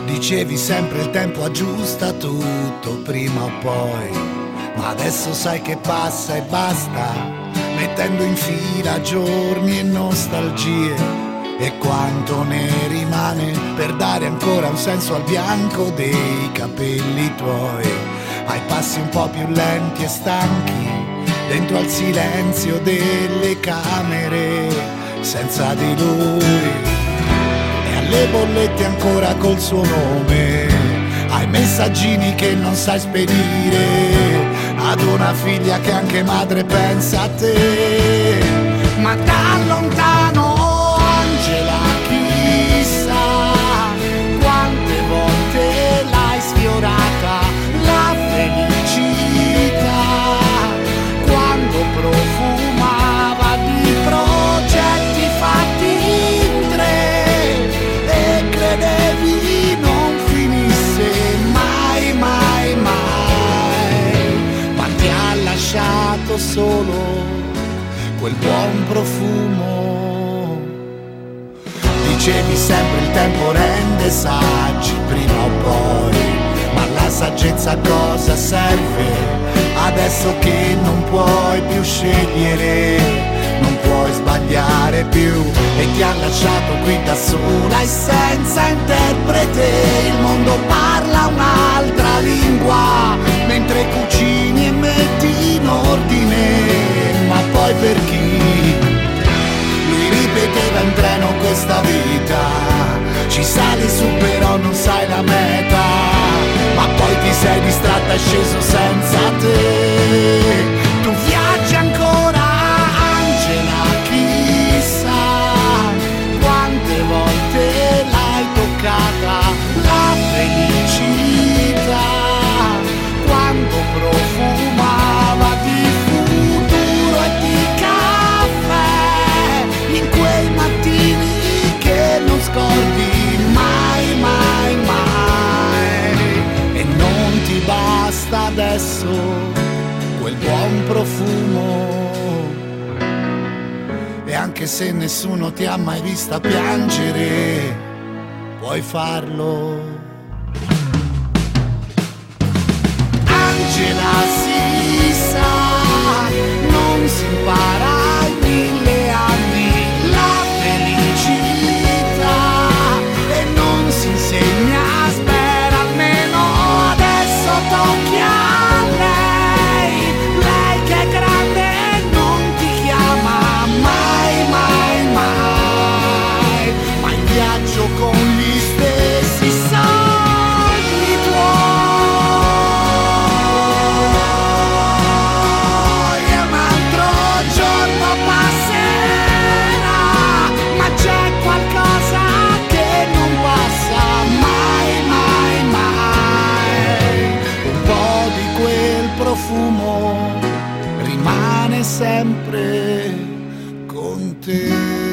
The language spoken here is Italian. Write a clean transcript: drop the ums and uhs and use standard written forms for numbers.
Dicevi sempre il tempo aggiusta tutto prima o poi, ma adesso sai che passa e basta, mettendo in fila giorni e nostalgie. E quanto ne rimane per dare ancora un senso al bianco dei capelli tuoi, ai passi un po' più lenti e stanchi, dentro al silenzio delle camere, senza di lui, e alle bollette ancora col suo nome, ai messaggini che non sai spedire, ad una figlia che anche madre pensa a te, ma da lontano Angela, chissà quante volte l'hai sfiorata la felicità, quando profumava di progetti fatti in tre e credevi non finisse mai, mai, mai, ma ti ha lasciato solo quel buon profumo. Dicevi sempre il tempo rende saggi prima o poi, ma la saggezza a cosa serve adesso che non puoi più scegliere, non puoi sbagliare più, e ti ha lasciato qui da sola e senza interprete. Il mondo parla un'altra lingua mentre cucini e metti in ordine, ma poi per chi? Ripeteva in treno questa vita, ci sali su però non sai la meta, ma poi ti sei distratta e sceso senza te. Tu viaggi ancora Angela, chissà quante volte l'hai toccata la felicità, quando profumava di futuro e di caffè, in quei mattini che non scordi mai, mai, mai, e non ti basta adesso quel buon profumo, e anche se nessuno ti ha mai vista piangere, puoi farlo. Angela, si sa, non si impara in 1000 anni la felicità, e non si insegna, spera almeno adesso tocchi a lei, lei che è grande e non ti chiama mai, mai, mai, ma in viaggio con gli stessi sogni tuoi. Profumo rimane sempre con te.